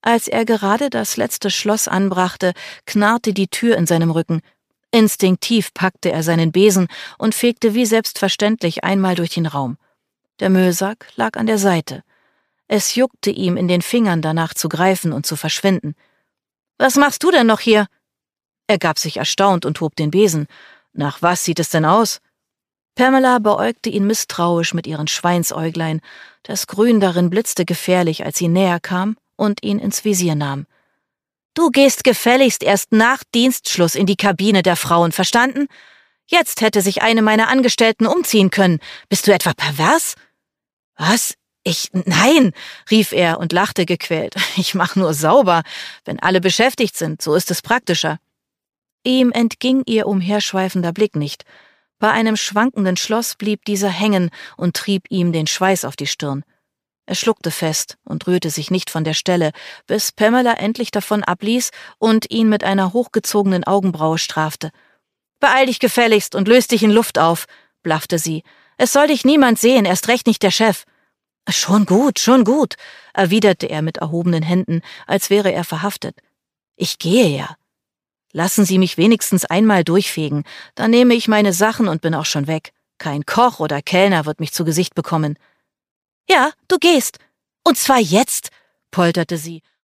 Als er gerade das letzte Schloss anbrachte, knarrte die Tür in seinem Rücken. Instinktiv packte er seinen Besen und fegte wie selbstverständlich einmal durch den Raum. Der Müllsack lag an der Seite. Es juckte ihm in den Fingern, danach zu greifen und zu verschwinden. »Was machst du denn noch hier?« Er gab sich erstaunt und hob den Besen. »Nach was sieht es denn aus?« Pamela beäugte ihn misstrauisch mit ihren Schweinsäuglein. Das Grün darin blitzte gefährlich, als sie näher kam und ihn ins Visier nahm. »Du gehst gefälligst erst nach Dienstschluss in die Kabine der Frauen, verstanden? Jetzt hätte sich eine meiner Angestellten umziehen können. Bist du etwa pervers?« »Was? Nein«, rief er und lachte gequält. »Ich mach nur sauber. Wenn alle beschäftigt sind, so ist es praktischer.« Ihm entging ihr umherschweifender Blick nicht. Bei einem schwankenden Schloss blieb dieser hängen und trieb ihm den Schweiß auf die Stirn. Er schluckte fest und rührte sich nicht von der Stelle, bis Pamela endlich davon abließ und ihn mit einer hochgezogenen Augenbraue strafte. »Beeil dich gefälligst und löst dich in Luft auf«, blaffte sie. »Es soll dich niemand sehen, erst recht nicht der Chef.« Schon gut«, erwiderte er mit erhobenen Händen, als wäre er verhaftet. »Ich gehe ja. Lassen Sie mich wenigstens einmal durchfegen, dann nehme ich meine Sachen und bin auch schon weg. Kein Koch oder Kellner wird mich zu Gesicht bekommen.« »Ja, du gehst. Und zwar jetzt«, polterte sie